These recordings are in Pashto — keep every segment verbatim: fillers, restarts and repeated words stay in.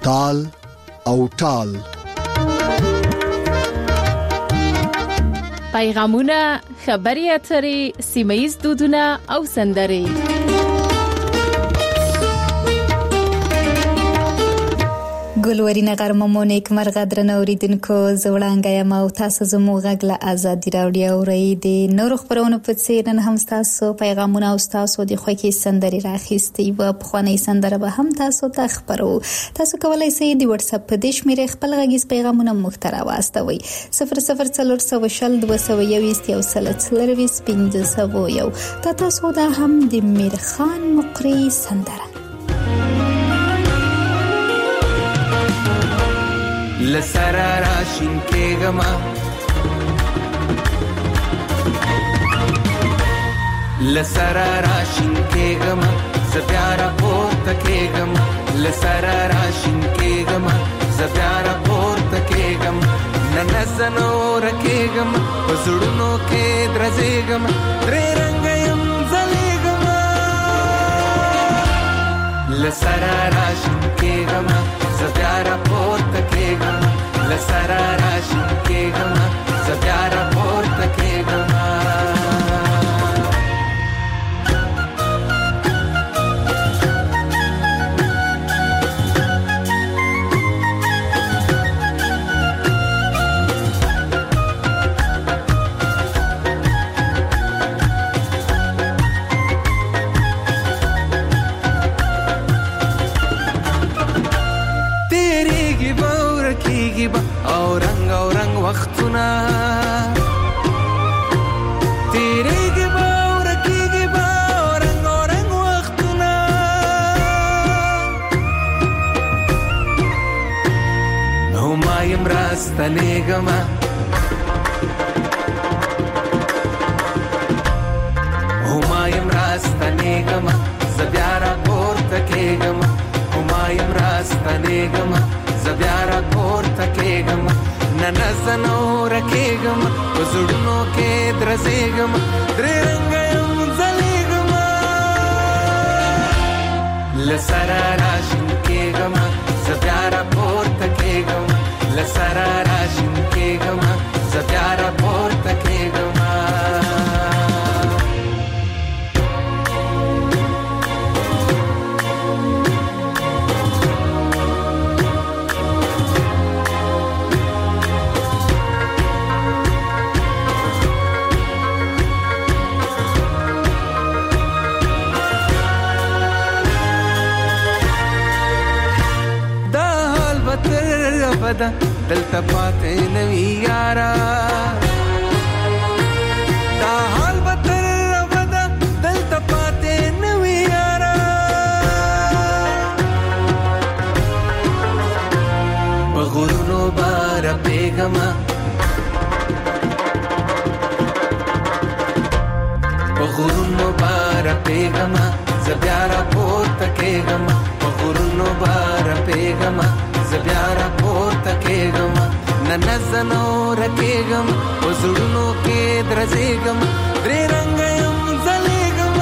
تال او ټال. پیغامونه، خبري اترې، سیمه‌ییز دودونه او سندرې. ګلورینه غرممو نیک مرغه درنه اوریدونکو، زوړانګه یم او تاسو زموږ غږ له ازادي راډیو اورئ. د نورو خبرونو په څیر نن هم تاسو پیغامونه او تاسو د خوښي سندرې راخیستي و. پخوانۍ سندره به هم تاسو ته خبرو. تاسو کولای شئ د واتس اپ په دې شمیرې خپل غږیز پیغامونه موږ ته راواستوئ. صفر صفر څلور سوه شل دوه سوه یوویشت یو سل څلرویشت پنځه سوه یو. دا تاسو دا هم د میرخان مقری سندره. لسرا راشین کېږم لسرا راشین کېږم زه بیا راپورته کېږم لسرا راشین کېږم زه بیا راپورته کېږم نن زه نوره کېږم په زړونو کې درزېږم درې رنګه یم ځلېږم لسرا راشین کېږم زه بیا راپورته کېږم لسرا راشین کېږم زه بیا راپورته کېږم او رنگ او رنگ وختونه تیریږي به او رکیږي به او رنگ او رنگ وختونه نو ما یم راستنېږم او ما یم راستنېږم زه بیا راپورته کېږم او ما یم راستنېږم زه بیا راپورته کېږم نن زه نوره کېږم په زړونو کې درزېږم درې رنګه یم ځلېږم له سره راشین کېږم زه بیا راپورته کېږم له سره راشین کېږم زه بیا راپورته کېږم دلته پاتې نوی یارا دا حال به تر ابده دلته پاتې نوی یارا په غرونو به رپېږم په غرونو به رپېږم زه بیا راپورته کېږم په غرونو به رپېږم زه بیا راپورته کېږم نن زه نوره کېږم په زړونو کې درزېږم درې رنګه یم ځلېږم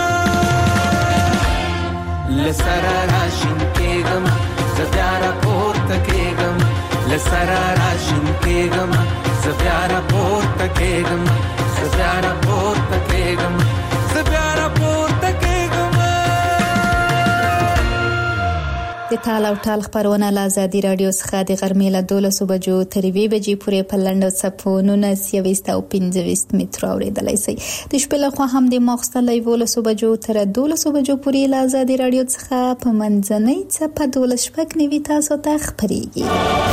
له سره راشین کېږم زه بیا راپورته کېږم له سره راشین کېږم زه بیا راپورته کېږم زه بیا راپورته کېږم زه بیا راپورته کېږم. د تال او ټال خبرونه له ازادي راډیو څخه د غرمې له دولسو بجو تر یوې بجې پورې په لنډو څپو نولس یوویشت او پنځه ویشت مترو اورېدلی شئ. د شپې لخوا هم د ماخوستن له یولسو بجو تر دولسو بجو پورې له ازادي راډیو څخه په منځنۍ څپه دولس شپږ نوي تاسو ته خپرېږي.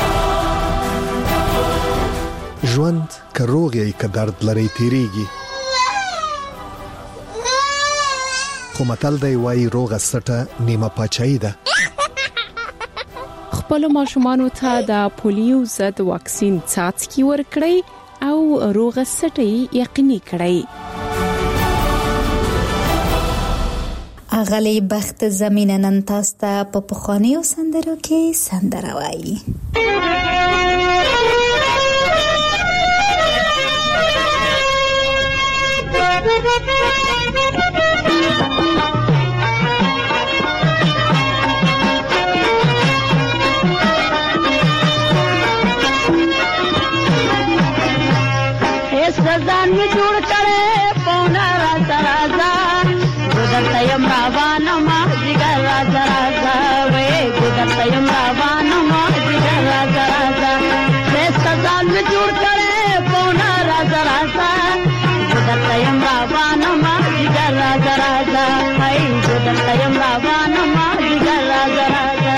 ژوند که روغ یې که درد لري تیریږي، خو متل دی وایي روغه سټه نیمه پاچاهي ده. خپل ماشومانو ته د پولیو ضد واکسین څاڅکي ورکړئ او روغه سټي یقیني کړئ. اغلی بخت زمینه نن تاسو ته په پخوانیو سندرو کې سندره وایي. یم روانه ما جګر راځه راځه وې ګودرته یم روانه ما جګر راځه راځه دسته ځان مې جوړ کړې پونه راځه راځه ګودرته یم روانه ما جګر راځه راځه هی ګودرته یم روانه ما جګر راځه راځه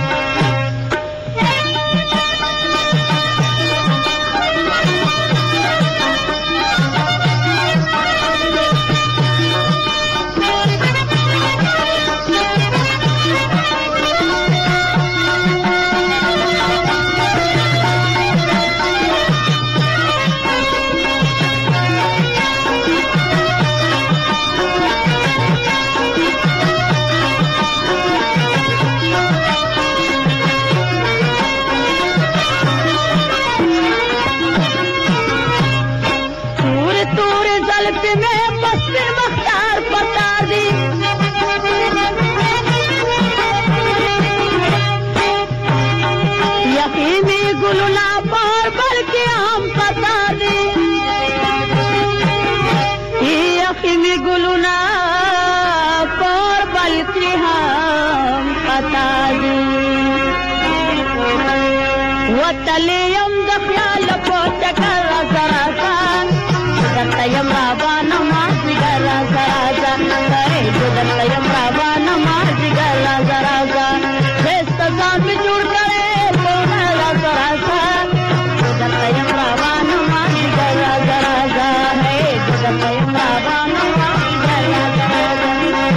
وتلیم د خیال په چکر راځه راځه ګودرته یم روانه ما جګر راځه راځه ګودرته یم روانه ما جګر راځه راځه دسته ځان مې جوړ کړې پونه راځه راځه ګودرته یم روانه ما جګر راځه راځه ګودرته یم روانه ما جګر راځه راځه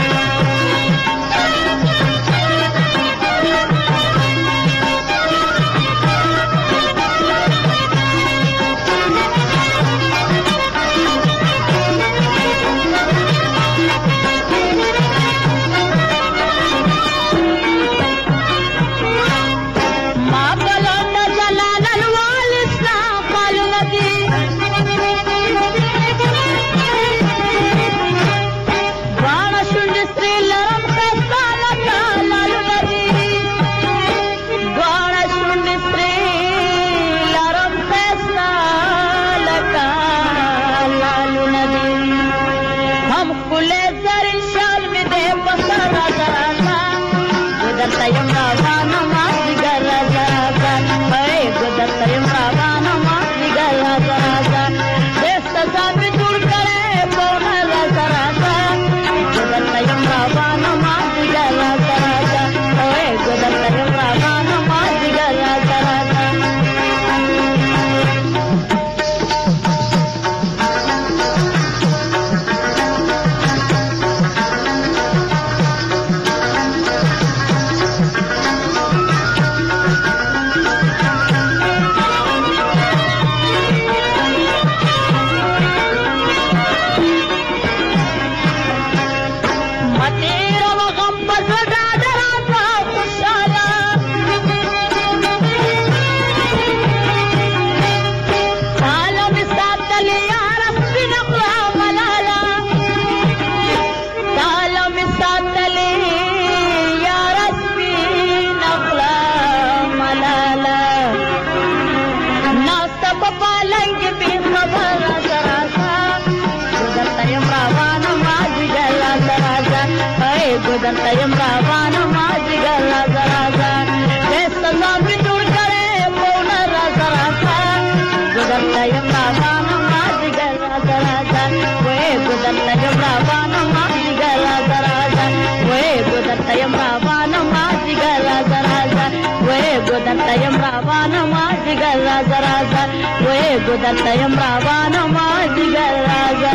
ګودرته یم روانه ما جګر راځه راځه دسته ځان مې جوړ کړې پونه راځه راځه ګودرته یم روانه ما جګر راځه راځه وې ګودرته یم روانه ما جګر راځه راځه وې ګودرته یم روانه ما جګر راځه راځه وې ګودرته یم روانه ما جګر راځه راځه وې ګودرته یم روانه ما جګر راځه.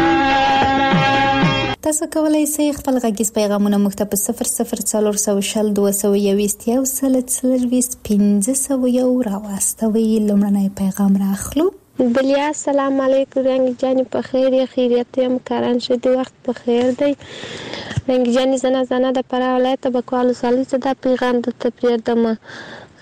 تاسو کولای شئ خپل غږیز پیغامونه موږ ته په صفر صفر څلور سوه شل دوه سوه یوویشت یو سل څلرویشت پنځه سوه یو راواستوئ. لومړنی پیغام راخلو. بلیا السلام علیکم رنگ جانی په خیر یا خیریت یم کاران شدی وخت په خیر دی رنگ جانی زنه زنه د پر ولایت بکوالو سالي صدا پیغام د تپریدمه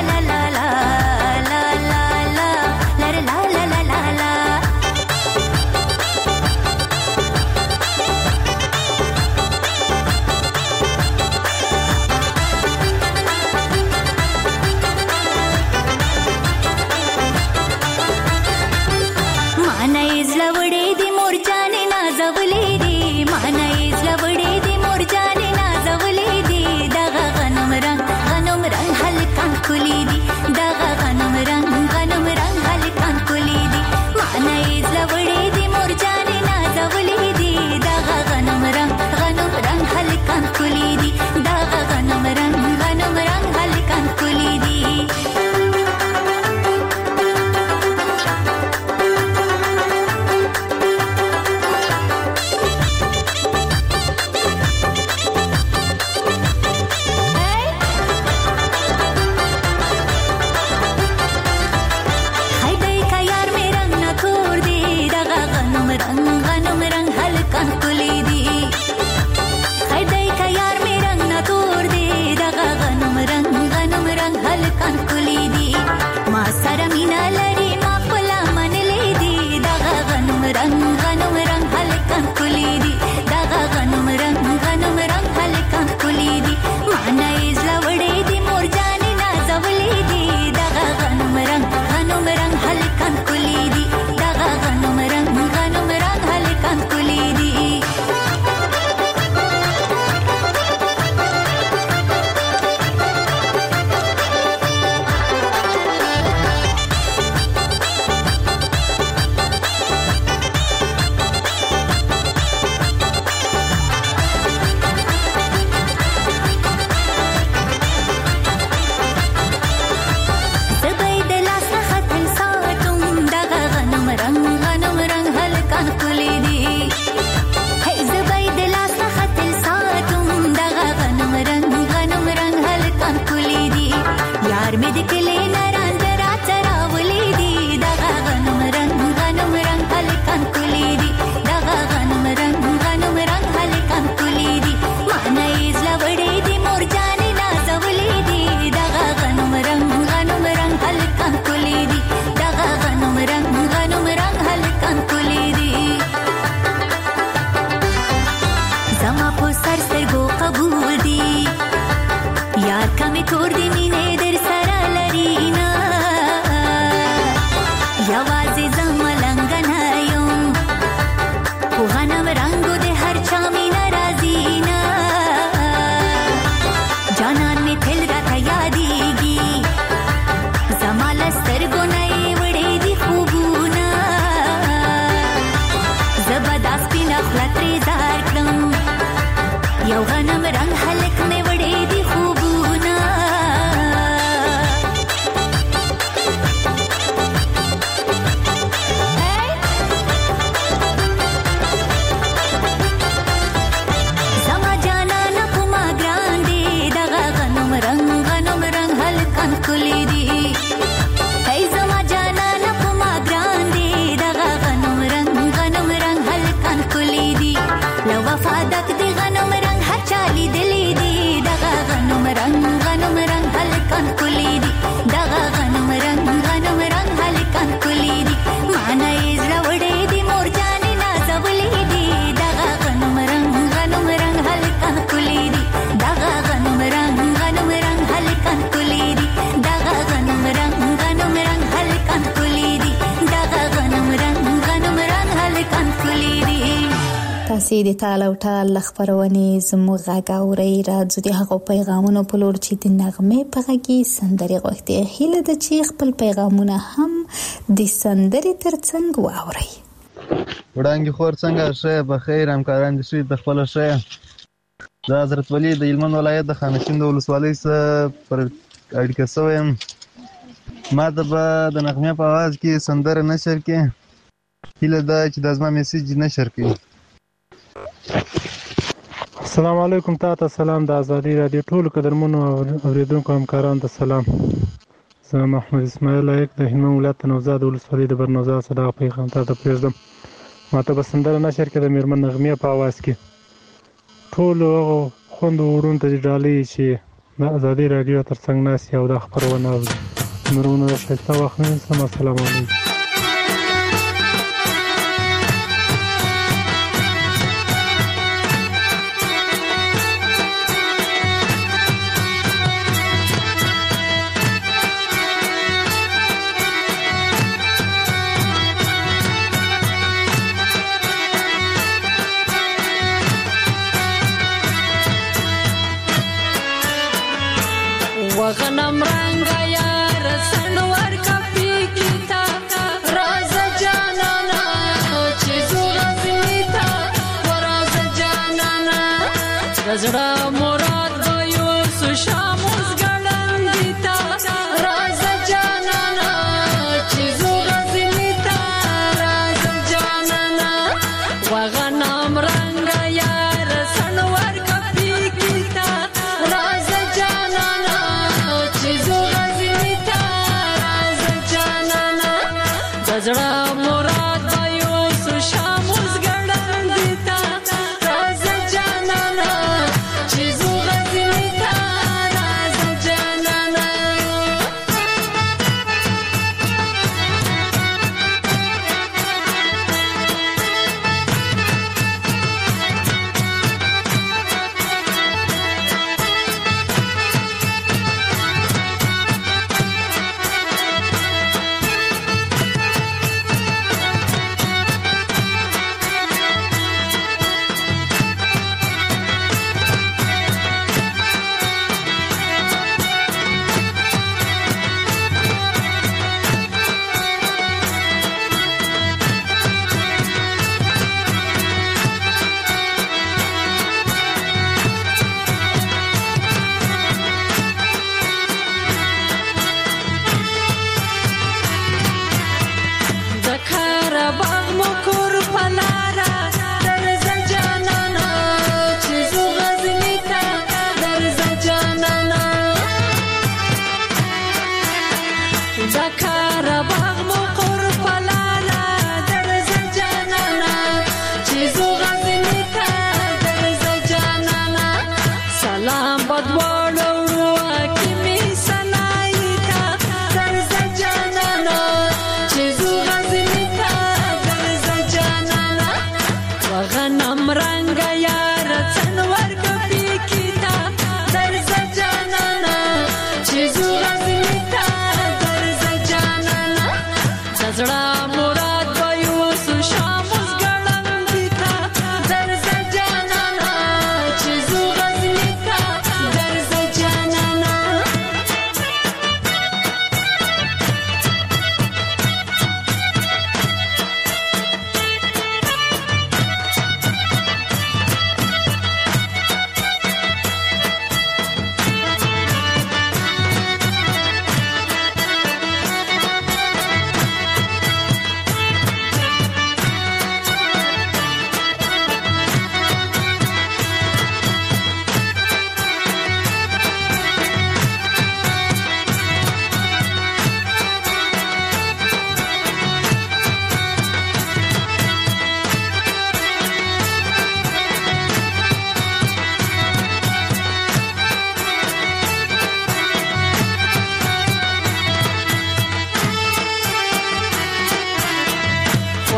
می تور دی مینې در سره لرینا یوازې زملنګ نه یم خو غنم رنگو د هر چا مینه راځینا جانان می تل راته یادېږي زما له سترګو نه یې وړې دي خوبونه زه به دا سپینه خوله ترې ځار کړم یو غنم رنګ هلک مې وړې دي خوبونه زما جانانه په ما ګران دی دغه غنم رنګ غنم رنګ هلکان ښکلي دي ای زما جانانه په ما ګران دی دغه غنم رنګ غنم رنګ هلکان ښکلي دي له وفا ډک دی غنم رنګ هر چا لیدلی دي دغه غنم رنګ غنم رنګ هلکان ښکلي دي دغه غنم رنګ غنم رنګ هلکان ښکلي دي معنی یې زړه وړې دي مور جانې نازولې دي دغه غنم رنګ غنم رنګ هلکان ښکلي دي دغه غنم رنګ غنم رنګ هلکان ښکلي دي دغه غنم رنګ غنم رنګ هلکان ښکلي دي دغه غنم رنګ غنم رنګ هلکان ښکلي دي. تاسې د تال او ټال له خپرونې زموږ غږ اورئ. راځو د هغو پیغامونو په لور چې د نغمې په غږ کې سندرې غوښتې. هیله ده چې خپل پیغامونه هم د سندرې ترڅنګ واورئ. وړانګې خور څنګه ښه بخیر همکاران دې ښه د خپله ښه د حضرت ولي د هلمند ولایت د خانشین د ولسوالۍ څخه پر اړیکه شوی یم. ما ته به د نغمې په اواز کې سندره نشر کړې. هیله ده چې دا زما میسیج نشر کړي. السلام علیکم. تاسو سلام د ازادي رادیو ټولو قدرمنو اوریدونکو همکارانو ته سلام. زه محمد اسماعیل لایق د هلمند ولایت نوزاد ولسوالۍ د برنوزاد صداق پیغام تاسو پرېږدم. ماته به سندره نشر کړه د میرمن نغمې په اواز کې. ټولو هغو خوندو وړونو ته ډالۍ چې د ازادي رادیو ترڅنګ ناستې او دا خپرونه اوري. مرونه د ښایسته وخت نه نیسم. السلام علیکم. وغنم رنگا یار سنور کپی کیتا راز جانانا چیزو غزمیتا وراز جانانا رزڑا مراد بیوسو شاموز گلن دیتا راز جانانا چیزو غزمیتا راز جانانا وغنم رنگا یار سنور کپی کیتا راز جانانا زړه مراد بایو سو شاموز ګړن دیتا راز جانانا چیزو غزمیتا راز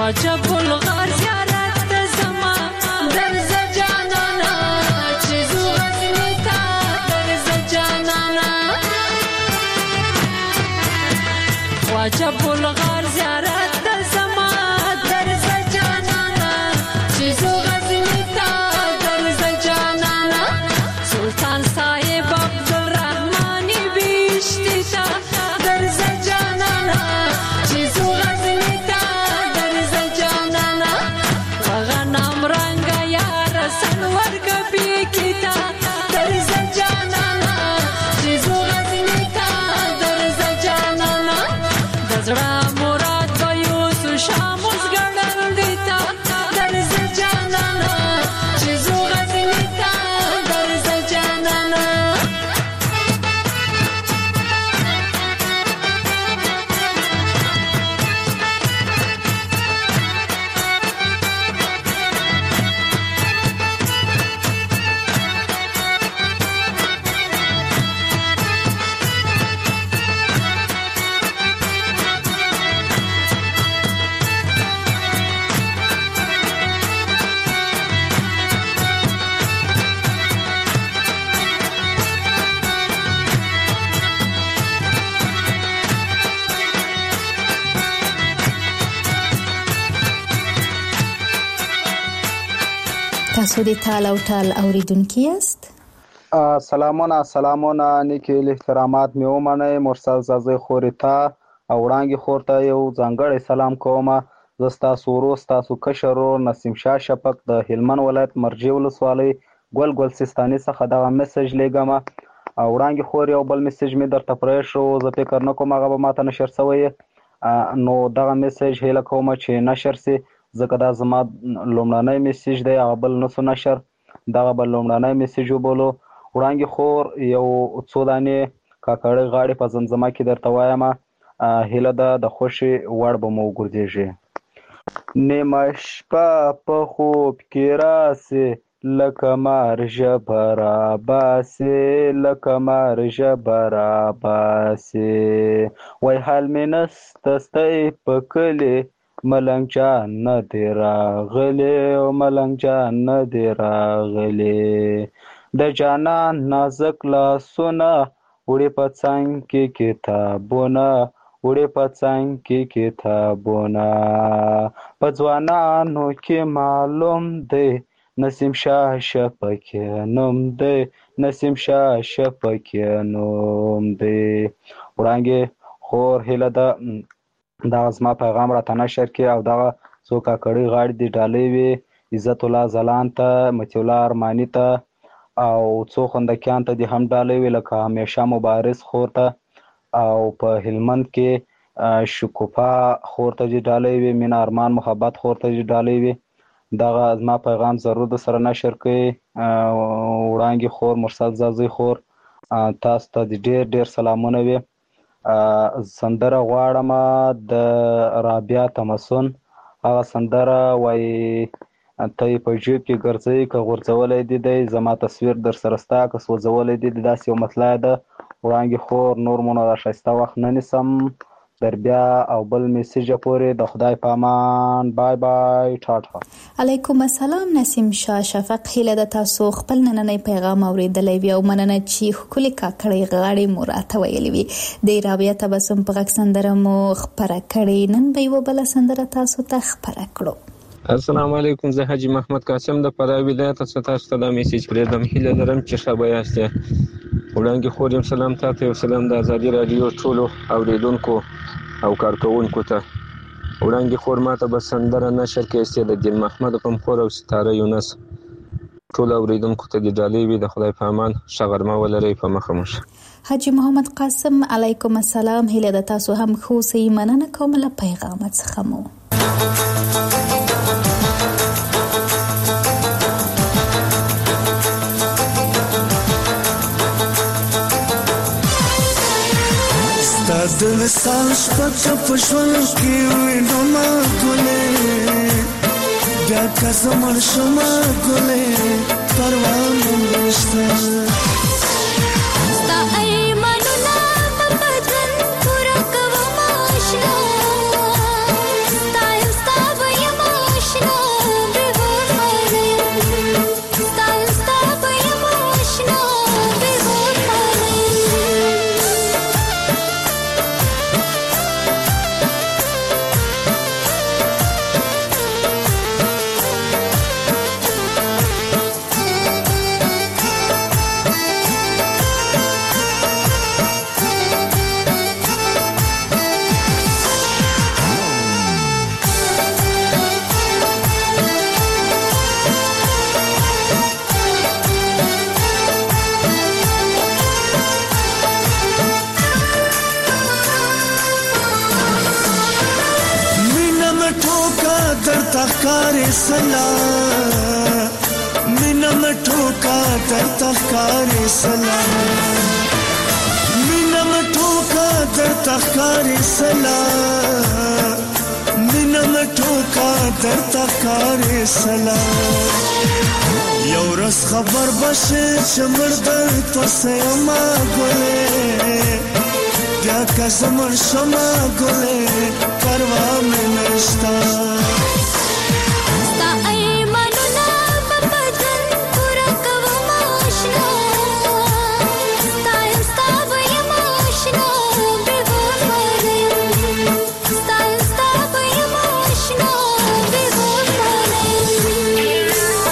خواجه بلغار زیارت ته زما درځه جانانه چې زو غزني ته درځه جانانه خواجه بلغار زیارت ته زما درځه جانانه چې زو غزني ته درځه جانانه سلطان صاحب عبدالرحمن بیشتی ته درځه جانانه چې زو غزني ته درځه جانانه غنم رنګ یار سنور کبي کیتا درځه جانانه چې زو غزني ته درځه جانانه دزړه مراد به یوسو شاموس ګڼل دیتا درځه جانانه چې زو غزني ته درځه جانانه تاسو د تال او ټال اوریدونکي یاست. سلامونه سلامونه نیکی احترامات مې ومنئ. مرسل زازی خورې ته او وړانګې خور ته یو ځانګړی سلام کوم. زه ستاسو ورور ستاسو کشر ورور نسیم شاه شفق د هلمند ولایت مرجې ولسوالۍ ګل ګل سیستاني څخه دغه میسج لیږم. وړانګې خور یو بل میسج مې درته پرېښو، زه فکر نه کوم هغه به ماته نشر شوی، نو دغه میسج هیله کوم چې نشر سي، ځکه دا زما لومړنی میسج دی، هغه بل نسو نشر، دغه به لومړنی میسج وبولو. وړانګې خور یو څو دانې کاکړۍ غاړې په زمزمه کې درته وایم، هیله ده د خوښې وړ به مو وګرځېږي. نیمه شپه په خوب کې راسې لکه مار ژبه راباسې لکه مار ژبه راباسې وای حال مې نسته ستی په کلي ملنګ جان نه دی راغلی ملنګ جان نه دی راغلی د جانان نازک لاسونه وړي په څنګ کې کتابونه وړي په څنګ کې کتابونه په ځوانانو کې معلوم دی نسیم شاه شفق نوم دی نسیم شاه شفق نوم دی. وړانګې خور هیله ده دغه زما پیغام راته نشر کړي او دغه څو کاکړۍ غاړې دې ډالۍ وي، عزت الله ځلان ته، مطیع الله ارماني ته او څو خوندکیان ته دې هم ډالۍ وي، لکه همیشه مبارز خور ته او په هلمند کې شکوفا خور ته دې ډالۍ وي، مینه ارمان محبت خور ته دې ډالۍ وي. دغه زما پیغام ضرور د سره نشر کړئ. وړانګې خور، مرسل زازی خور، تاسو ته د ډېر ډېر سلامونه وي. سندره غواړم د رابعه تمسون، هغه سندره وایي ته یې په جیب کې ګرځئ که غورځولی دې دی زما تصویر در سره ستا که سوځولی دې دی، داسې یو مسله ده. وړانګې خور، نور مو نه ښایسته وخت نه نیسم، در بیا او بل میسیجه پورې د خدای په امان. بای بای، ټاټا. علیکم السلام نسیم شاه شفق، هیله ده تاسو خپل نننی پیغام اوریدلی وي او مننه چې ښکلې کاکړۍ غاړې مو راته ویلې وي. د رابعه تبسم په غږ سندره مو خپره کړې، نن به یوه بله سندره تاسو ته خپره کړو. السلام علیکم، زه حاجي محمد قاسم د فراه ولایت څخه تاسو ته دا میسیج پرېږدم. هیله لرم چې ښه به یاستئ. وړانګې خور یم سلام تاته، یو سلام د ازادي راډیو ټولو اوریدونکو او کارکوونکو ته. وړانګې خور ماته به سندره نشر کړي چې د دین محمد غمخور او ستاره یونس ټول اوریدونکو ته د ډالۍ وي. د خدای په امان، ښه غرمه ولرئ. په مخه مو شه. حاجي محمد قاسم، علیکم السلام، هیله ده تاسو هم ښه اوسئ. مننه کوم له پیغامت څخه مو. د وصال شپه په ژوند کې وینو ما ګلې بیا که زه مړ شم ګلې پروا مې نشته ستا ایمانونه په بدن پوره کوم اشنا ستا یم ستا به درته ښکارې سلا مینه مې ټوکه درته ښکارې سلا مینه مې ټوکه درته ښکارې سلا مینه مې ټوکه درته ښکارې سلا یو ورځ خبر بشې چې مړ درپسې یمه ګلې بیا که زه مړ شمه ګلې پروا مې نشته ستا ایمانونه په بدن پوره کوم آشنا ستا یم ستا به یم آشنا بې وفا نه یم ستا یم ستا به یم آشنا بې وفا نه یم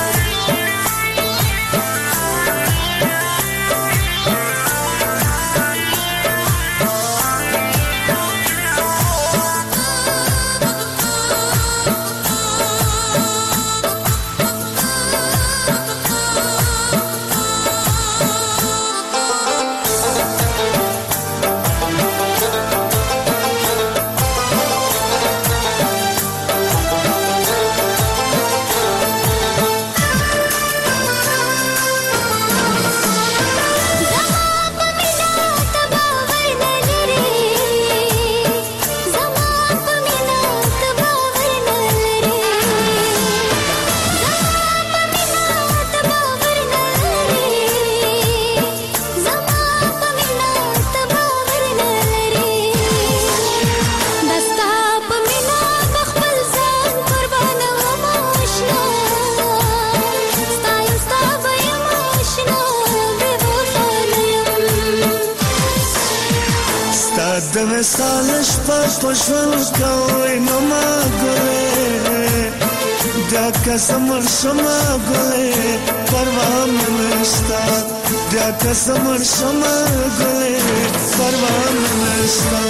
د وصال شپه په ژوند کوي نو ما ګلې بیا که زه مړ شمه ګلې پروا مې نشته بیا که زه مړ شمه ګلې پروا مې نشته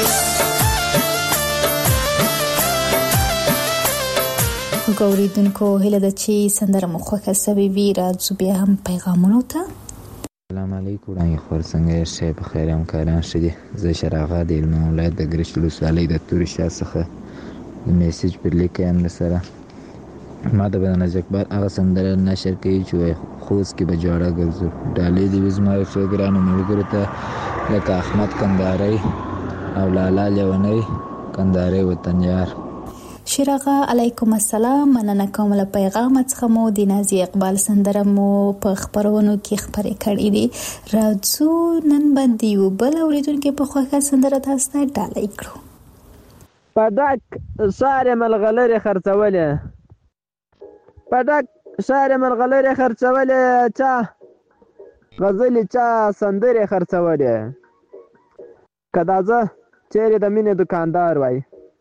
ګوریدونکو هیله ده چې سندره مو خوښه سوې وي راځو بیا هم پیغامونو ته السلام علیکم وړاندې خور څنګه یې ښه په خیر همکاران ښه دي زه شراغه د هلمند ولایت د ګرشک ولسوالۍ د تورې شا څخه د میسیج پر لیک یم درسره ما د بدناز اقبال هغه سندره نشر کوي چې وایي خوست کې به جوړه ګرځو ډالۍ دې وي زما یو څو ګرانو ملګرو ته لکه احمد کندهاری او لالا لیونی کندهاری وطنیار شیراغه علیکم السلام مننه کوم له پیغام څخه مو د نازي اقبال سندره مو په خبرونو کې خبرې کړې دي راځو نن باندې یو بل اوریدونکو په خوښه سندره تاسو ته ډالۍ کړو پډک ساره ملغلره خرڅولې پډک ساره ملغلره خرڅولې چا غزل چا سندره خرڅولې کداځه چیرې د مینې دکاندار وای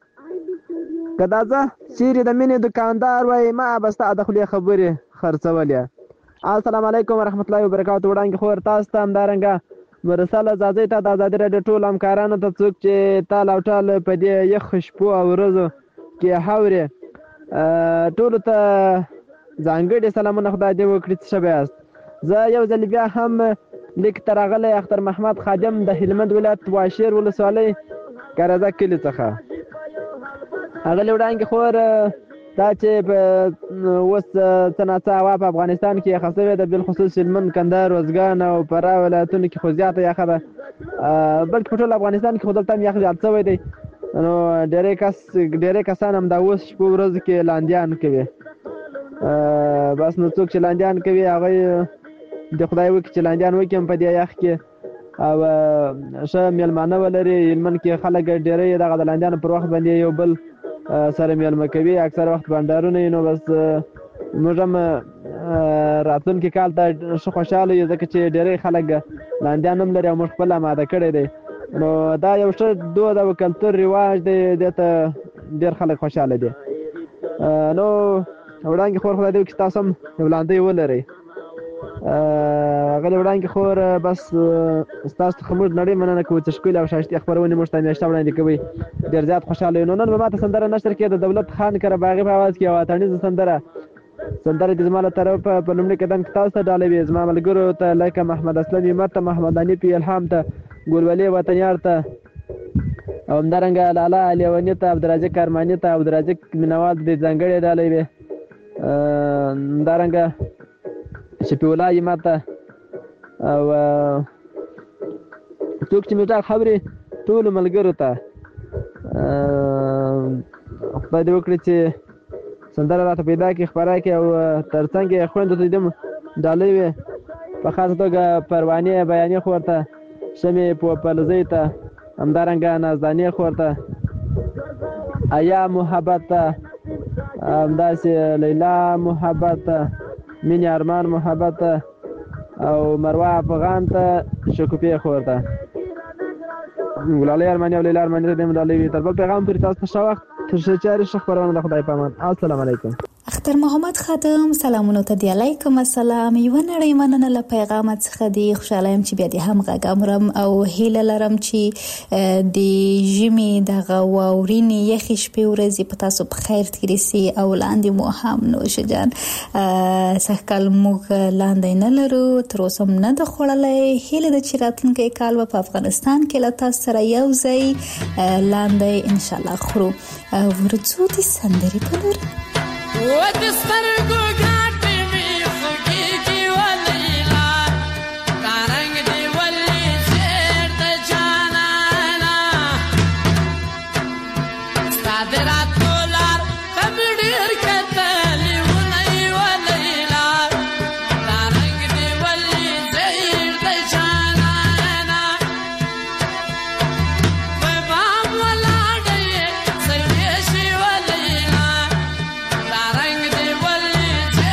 کداځه چیرې د مینې دکاندار وای ما بستا د خپل خبرې خرڅولې السلام علیکم ورحمت الله وبرکاتہ وړاندې خور تاسو ته همدارنګه مرسل ازادي ته د ازادي رادیو ټول همکارانو ته څوک چې تال او ټال په دې یخ شپو او ورځو کې حورې ټول ته ځانګړي سلامونه خدای دې وکړي چې شبياست زه یو ځل بیا هم لیک ترغله اختر محمد خادم د هلمند ولایت واشیر ولسوالۍ ګرځا کلی څخه هغه وړاندې خور دا چې په اوس څنګه هوا په افغانستان کې خاصه ده بل خصوص هلمند کندهار روزګان او فراه ولایتونو کې خو زیاته یخه ده بلکې په ټول افغانستان کې خو دلته یخ زیات شوی دی نو ډېرې کس ډېرې کسان هم دا اوس په ورځ کې لاندیان کوي بس نو څوک چې لاندیان کوي هغه د خدای وکړي چې لاندیان وکړي په دې یخ کې او ښه میلمانه ولري هلمند کې خلک ډېرې دغه د لاندیانو پر وخت باندې یو بل سره میلمه کوي اکثر وخت بانډارونه نو بس موږ هم راتلونکي کال ته ښه خوشحاله یو ځکه چې ډېری خلک لاندیان هم لري او موږ خپل اماده کړی دی نو دا یو ښه دود او کلتور رواج دی دې ته ډېر خلک خوشحاله دي نو وړاندې خور خدای دې وکړي تاسو هم یو لاندی ولرئ هغه وړاندې خور بس ستاسو څخه موږ نړۍ مننه کوو چې ښکلې او ښایستې خپرونې موږ ته همیشه وړاندې کوئ ډېر زیات خوشحاله یو نو نن به ما ته سندره نشر کړې د دولت خان کره باغي په اواز کې یوه اتڼیزه سندره سندره دې زما له طرفه په لومړي قدم کې تاسو ته ډالۍ وي زما ملګرو ته لکه محمد اسلم عمر ته محمد انیف الهام ته ګلولي وطنیار ته او همدارنګه لاله لیوني ته عبدالرازق کارماني ته عبدالرازق مینوال د ځانګړې ډالۍ وې همدارنګه شفیع الله ایمه ته او څوک چې میټاک خبرې ټولو ملګرو ته خدای دې وکړي چې سندره راته پیدا کړي خپره کړي او تر څنګ یې خویندو ته دې ډالۍ وې په خاصه توګه پروانې بیانې خور ته شمې پوپلزۍ ته همدارنګه نازدانې خور ته ایا محبت ته همداسې لیلا محبت ته مینې ارمان محبت ته او مروه افغان ته شکوفې خور ته ګلالۍ ارماني او لیلا ارماني ته دې ډالۍ وې تر بل پیغام پورې تاسو ته ښه وخت تر ښه چارې ښه خپرونه د خدای په امان السلام علیکم اختر محمد خادم سلامونه ته دی علیکم السلام یو نړۍ مننه له پیغام څخه دی خوشاله يم چې بیا دې هم غاګامرم او هیله لرم چې د ژمي دغه واورینې یخې شپې ورځې په تاسو په خیر تېرې سي او لاندې مو هم نوش جان سږکال موږ لاندې نه لرو تر اوسه هم نه ده خوړلی هیله ده چې راتلونکی کال به په افغانستان کې له تاسو سره یو ځای لاندې انشاءالله خورو ورځو دې سندرې په لور What the سترګو ګاټې مې خوږېږي ولیلا دا رنګ دې ولې چېرته جانانه ستا د راتلو لار ته مې ډېر کتلي ونی ولیلا دا رنګ دې ولې چېرته جانانه په بام ولاړه یې سرویشي ولیلا رنگ دی ولی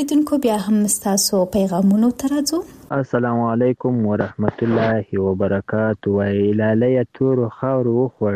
اوریدونکو بیا هم تاسو پیغامونو ترځو. السلام علیکم ورحمت الله وبرکاته. وای لاله تور خاور وخور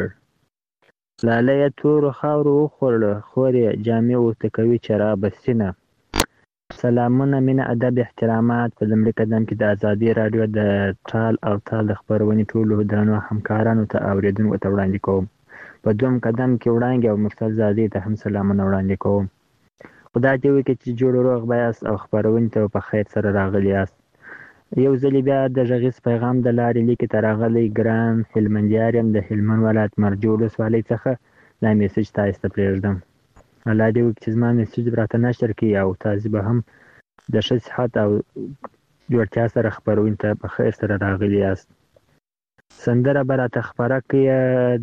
لاله تور خاور وخور خوري جامع وتکوي چراب سینه. سلامونه مینه ادب احترامات. په لومړي قدم کې د ازادي رادیو د ټال او تال د خبرونې ټولو درنو همکارانو ته اوریدونکو ته وړاندې کوم. په دوم قدم کې وړاندې او مرتضی زادې ته هم سلامونه وړاندې کوم. خدای دې وکړي چې جوړ روغ بیاست او خبرونې ته په خیر سره راغلي یاست. یو ځل بیا د غږیز پیغام د لارې لیکې ته راغلی ګران هلمندیار یم د هلمند ولایت مرجو ولسوالۍ څخه دا میسج تاسو ته پرېږدم. الله دې وکړي چې زما میسج به راته نشر کړي او تاسو به هم د ښه صحت او جوړتیا سره خبرونې ته په خیر سره راغلي یاست. سندره به راته خپره کړي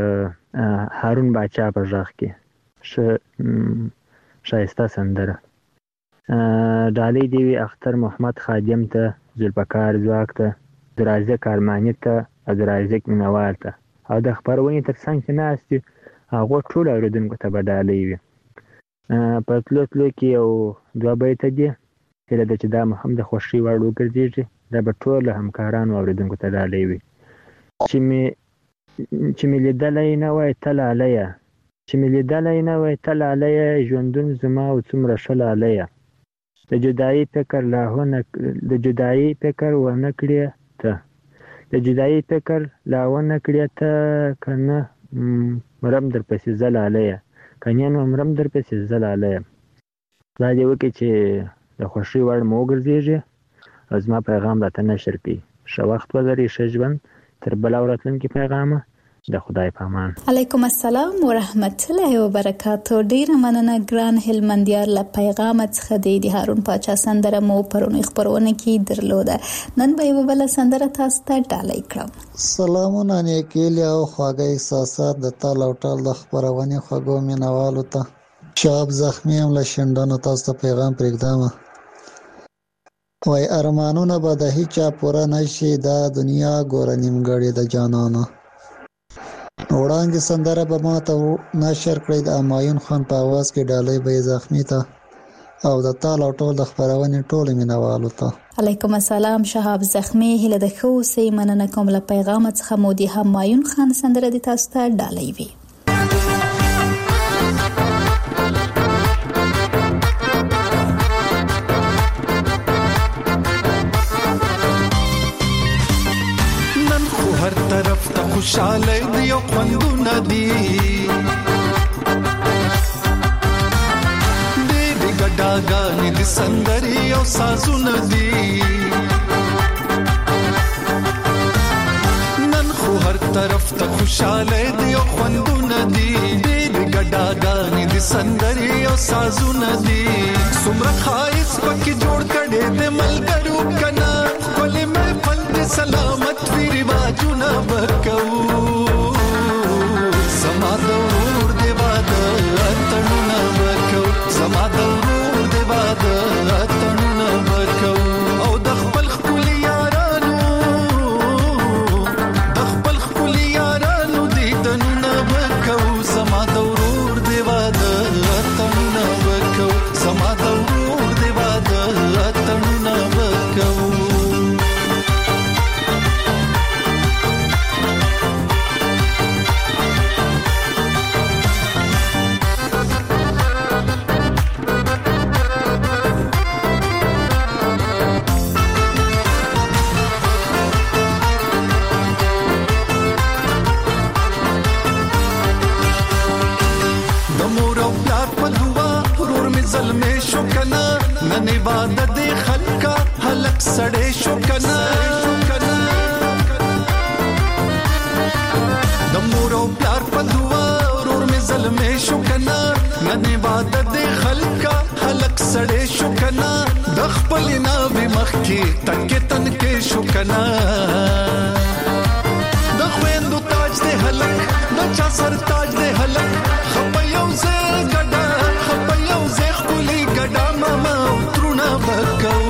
د هارون باچا په غږ کې ښه ښایسته سندره. ډالۍ دې وي اختر محمد خادم ته، ذوالفقار ځواک ته، عبدالرازق ارماني ته، عبدالرازق مینوال ته او د خپرونې تر څنګ چې ناست دي هغو ټولو اورېدونکو ته به ډالۍ وي. په تلو تلو کې یو دوه بیته دي هیله ده چې دا هم د خوښۍ وړ وګرځېږي. دا به ټولو همکارانو اورېدونکو ته ډالۍ وي. چې مې چې مې لیدلی نه وای ته لالیه چې مې لیدلی نه وای ته لالیه ژوندون زما او څومره ښه لالیه. د جدایي فکر لا د جدایي فکر ونه کړې ته د جدایي فکر لا ونه کړې ته که نه مرم در پسې زه لالیه که نه نو مرم در پسې زه لالیه. خدای دې وکړي چې د خوښۍ وړ مو وګرځېږي او زما پیغام راته نشر کړي. ښه وخت ولرئ، ښه ژوند. تر بله ورتلونکي پیغامه د خدای په امان. علیکم السلام ورحمت الله وبرکاتو. ډیره مننه ګران هلمندیار له پیغام څخه د هارون پاچا سندره مو پرونی خبرونه کې درلوده. نن به یو بل سندره تاسو ته ډالۍ کړم. سلامونه نیکیلی او خواږه احساسات د تال او ټال د خبرونې خوږو مینوالو ته. شاب زخمی هم له شنډانو تاسو ته پیغام پرېږدم. وای ارمانونه به د هیچا پوره نشي، دا دنیا ګوره نیمګړې د جانانو. وړاندې سندره به ما ته نشر کړئ د امایون خان په اواز کې. ډالۍ به یې زخمی ته او د تال او ټول د خپرونې ټولو مینوالو ته. علیکم السلام شهاب زخمی. هیله د ښه اوسئ. مننه کوم له پیغام څخه مو د همایون خان سندره د تاسو ته ډالۍ وي. هر طرف ته خوشاله دی او خوندونه دي دې ګډاګانې د سندري او سازونه دي. نن خو هر طرف ته خوشاله دی او خوندونه دي دې ګډاګانې د سندري او سازونه دي. څومره خایس پکې جوړ کړي د ملګرو کنا خپل محفل د سلامت وی رواجونه بکو. زما د ورور دی واده اتڼونه بکو زما د ورور دی واده اتڼونه بکو او د خپل خپل یارانو د خپل خپل یارانو دیدنونه بکو. زما د ورور دی واده اتڼونه بکو زما د ورور دی واده اتڼونه بکو. زلمه شو کنا نن عبادت دی خلکا حلق سړې شو کنا د مور او پلار په دعا ورور می زلمه شو کنا نن عبادت دی خلکا حلق سړې شو کنا د خپل نبی مخ کې تکه تن کې شو کنا د خويندو تاج دی حلق د چا سر تاج دی حلق خپيو زه ګډا خپيو زه خولي ګډا ماما ترونه بکو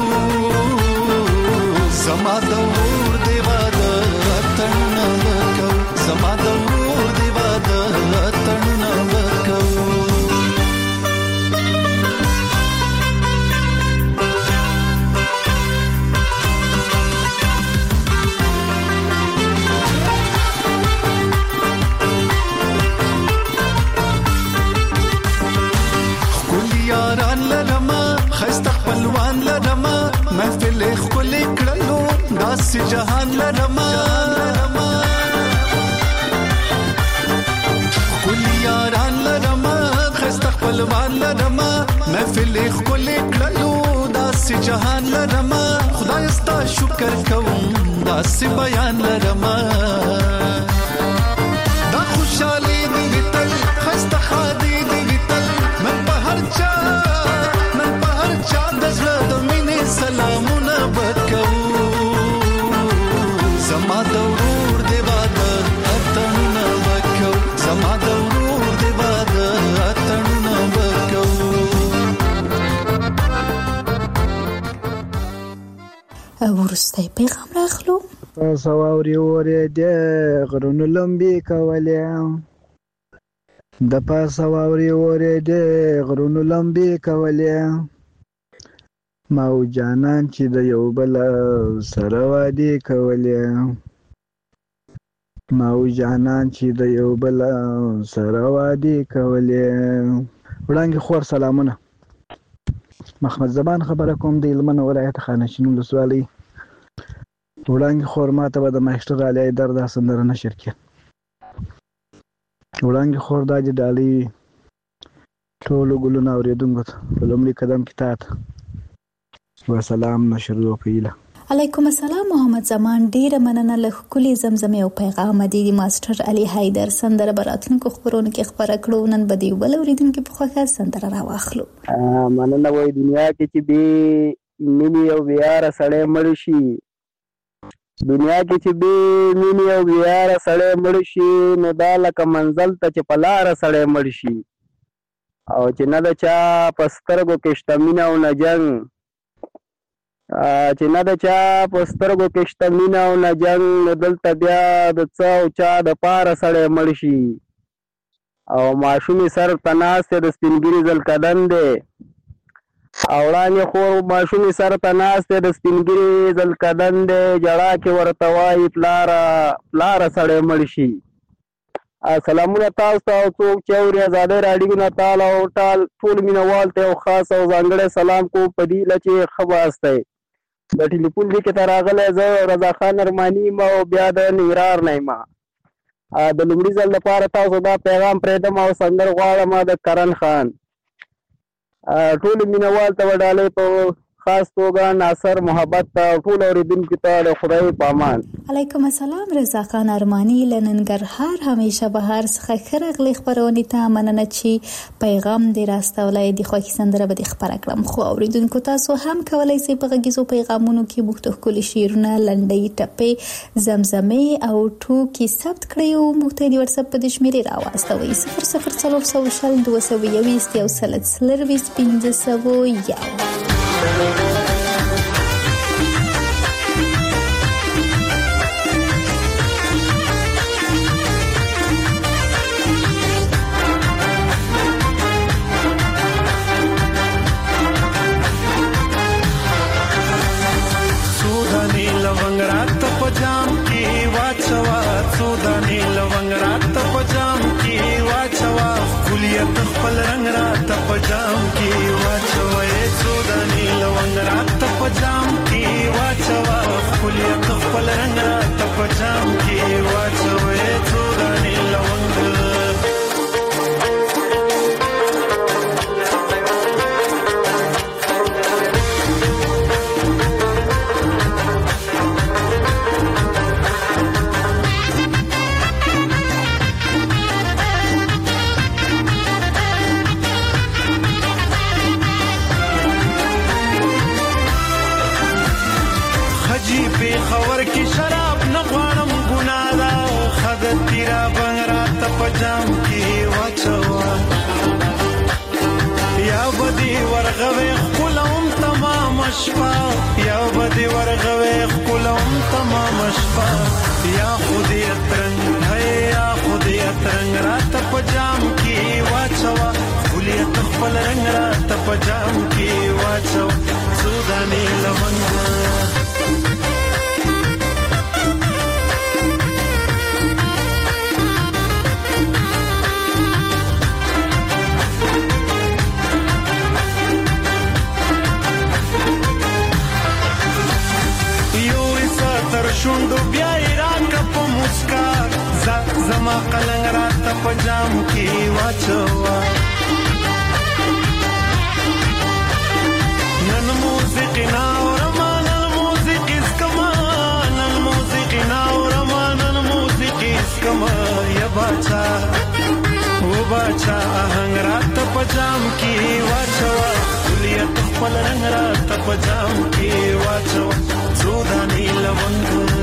زما د ور دی واده اتنه بکو زما د ور دی واده اتنه بکو محفل خپل کړلو داسې جهان لرما خپل یاران لرما خسته خپلوان لرما محفل خپل کړلو داسې جهان لرما خدای ستا شکر کوم داسې بیان لرما دا خوشالي دې تل خسته خادي دې تل من په هر چا من په هر چا د زړه د مینې سلامونه وکړو زما د ورور دی باده اتڼونه وکړو زما د ورور دی باده اتڼونه وکړو ورسته پیغام راخلو تاسو واوري وره د غرونو لمبي کولې د پاسه واوري وره د غرونو لمبي کولې ما او جانان چې د یو بل سره وادي کولې ما او جانان چې د یو بل سره وادي کولې وړاندې خور سلامونه محمد زمان خبره کوم د هلمند ولایت خانشین ولسوالۍ وړاندې خور ماته به د ماشټر علي حیدر دا سندره نشر کړي وړاندې خور دا د ډالۍ ټولو ګلونه اورېدونکو ته په لومړي قدم کې تا ته وسلام نشر وکړه علیکم السلام محمد زمان ډیره مننه له ښکلي زمزمې او پیغام دی ماسټر علي حیدر سندره براتونکو خبرونه کې خبره کړو نن به دی ول اوریدونکو په خوښه سندره راواخلو مننه وای دنیا کې چې به مینی او بیار سړی مړ شي دنیا کې چې به مینی او بیار سړی مړ شي نو دا لکه منزل ته چې په لاره سړی مړ شي او چې نه د چا په سترګو کې شته مینه او نه جنګ چې نه د چا په سترګو کې شته مینه او نه جنګ نو دلته بیا د څه او چا د پاره سړی مړ شي او ماشومې سر ته ناست د سپینګیري ځلکدن دی او وړاندې خور ماشومې سر ته ناست د سپینګیري ځلکدن دی جړا کې ورته وایي پلاره پلاره سړی مړ شي سلامونه تاسو ته او څوک چې اوري ازادۍ راډیو نه تال او ټال ټول مینوال ته یو خاص او ځانګړی سلام کوم په دې له چې ښه واسطی د ټلیفون دې کې ته راغلی زه رضا خان ارماني یم او بیا د ننګرهار نه یم د لومړي ځل لپاره تاسو دا پیغام پرېږدم او سندر غواړم د کرن خان ټولو مینوال ته وډالۍ په خاص توګه ناصر محبت ته ټول اوریدونکو ته د خدای په امان علیکم السلام رضا خان ارمانی له ننګرهار همیشه بهار څخه ښه راغلی خپرونې ته مننه چې پیغام دې راستولی د خوښې سندره به دې خپره کړم خو اوریدونکو تاسو هم کولی شئ په غږیزو پیغامونو کې موږ ته ښکلي شعرونه لنډۍ ټپې زمزمې او ټوکې ثبت کړئ او موږ ته یې د وټساپ په دې شمېرې راواستوئ صفر صفر څلور سوه شل دوه سوه یوویشت یو سل څلرویشت پنځه سوه یو पजाम की वाचवा सोदानी लवंग रात पजाम की वाचवा कुलियत खपल रंग रात पजाम की वाचवा सोदानी लवंग रात पजाम की वाचवा कुलियत खपल रंग रात पजाम की वाचवा सोदानी लवंग خبر کی شراب نغوانم گنادا خدت تیرا بنگرات پجام کی واچوا یا بدی ورغوی خلوم تمام شپا یا بدی ورغوی خلوم تمام شپا یا خودی اترنگ ہے یا خودی اترنگ رات پجام کی واچوا خلیت خپل رنگ رات پجام کی واچوا سودانی لونگ واچوا نن موسیقی ناورما نن موسیقی اسکما نن موسیقی ناورما نن موسیقی اسکما یا باچا او باچا آهنگ رات پجام کی واچوا کلیت خپل رنگ رات پجام کی واچوا زودانی لونگ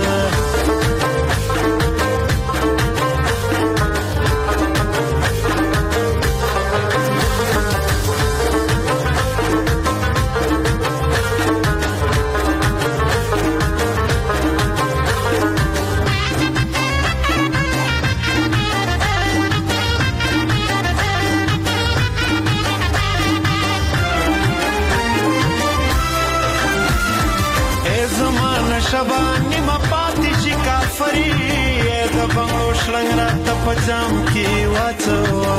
شبانی ما پاتی چی کافری دا بنگلو شلنگ را تا پجام کی واچوا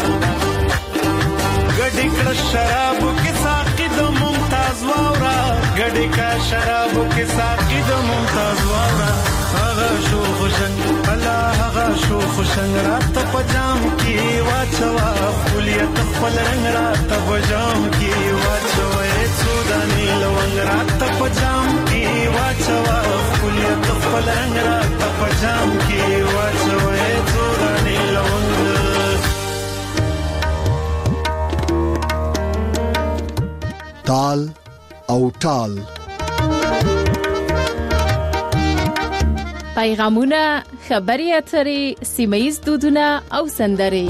گڑی کڑ شرابو کی ساقی دا ممتاز واورا گڑی کا شرابو کی ساقی دا ممتاز واورا آغا شو خوشنگ اللہ آغا شو خوشنگ را تا پجام کی واچوا کلیت خپل رنگ را تا پجام کی واچوا اے سودانی لونگ را تا پجام کی واچوا کلیت خپل رنگ را تا پجام کی واچوا اے سودانی لونگ تال او ټال پیغامونه خبري اترې سیمایي دودونه او سندرې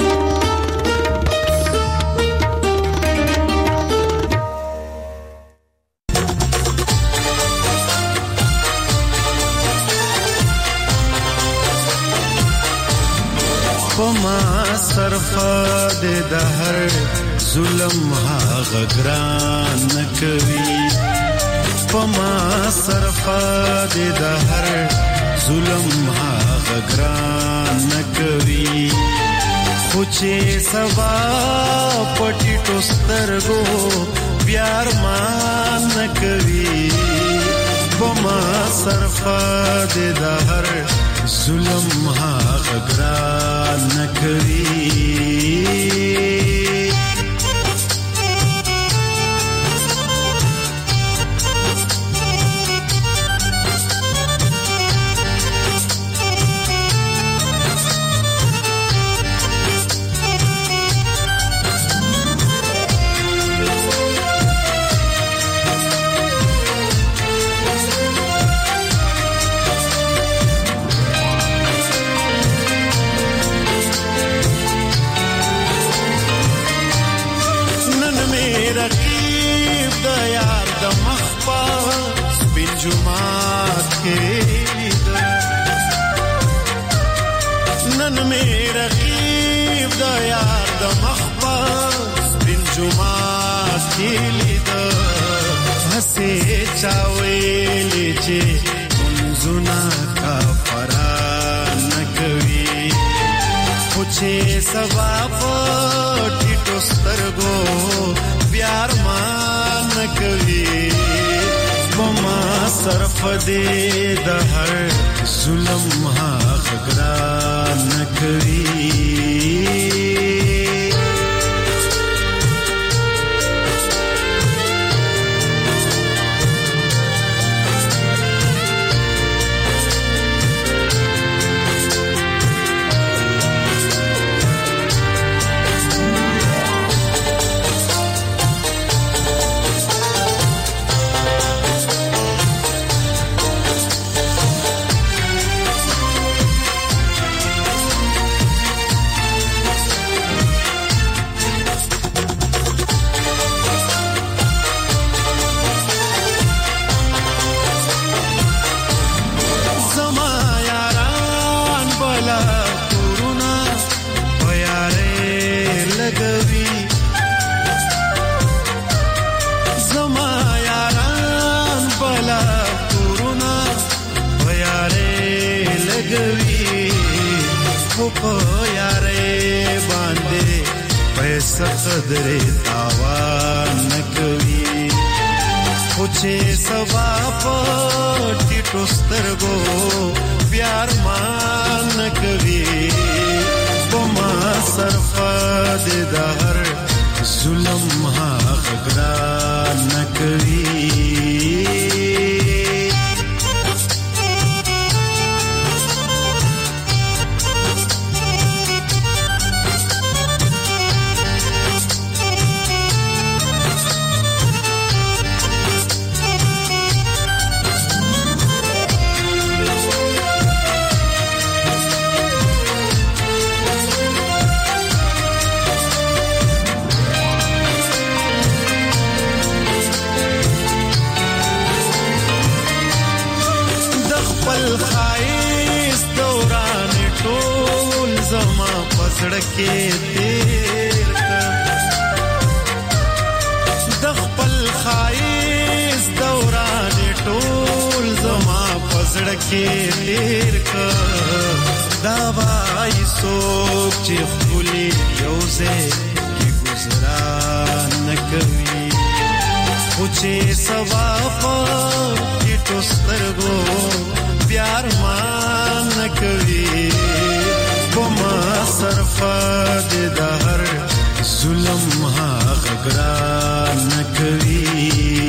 پما صرفه د دهر ظلم هغه ګران نکوي پما صرفه د دهر ظلم هغه ګران نکوي خو چې سبا پټي ټوسترګو پیار مان نکوي پما صرفه د دهر ظلم هغه ګران نکوي جمعات کې نن مې رقیب د یار د مخبر بن جمعات کې لید هسه چاوي چې منځونه کا فران کوي خو چې سبا پټي ټوسترګو پیار مان کوي پما صرف دې د هر ظلم هغه ګران نکوي قدر تاوان نکوي خو چې سبا پټي ټوسترګو پیار مان نکوي پما صرفه دې د هر ظلم هغه ګران نه کوي سړکې تیر د خپل خایس دوران ټول زما پسړکې تیر کا دا وای سوچ چې خولي یوزه کې گزاران نکوي خو چې ثواب کې توسترګو پیار مان نکوي بما صرفه دې د هر ظلم هغه ګران نکوي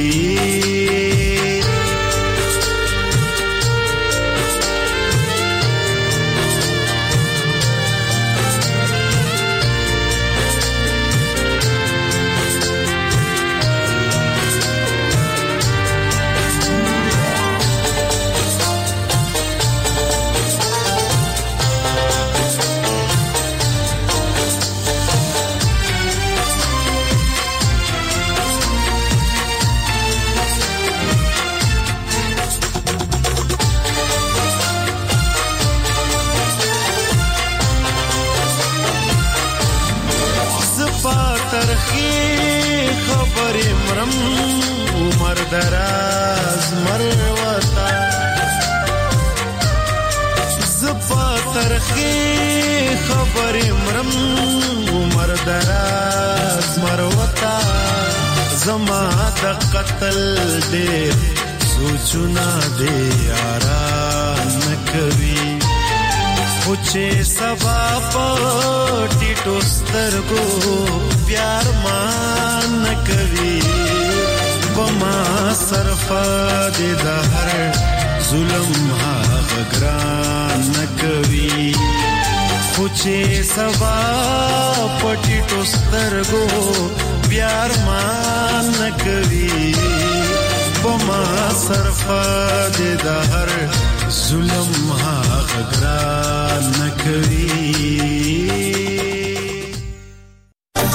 دراز مروتا زپا ترخی خبر مرم عمر دراز مروتا زما د قتل دې سوچنا دې آرام نکوي خو چې سبا پټی ټوسترګو پیار مان نکوي بما صرفه دې د هر ظلم هغه ګران نکوي خو چې سبا پټی ټوسترګو پیار مان نکوي بما صرفه دې د هر ظلم هغه ګران نکوي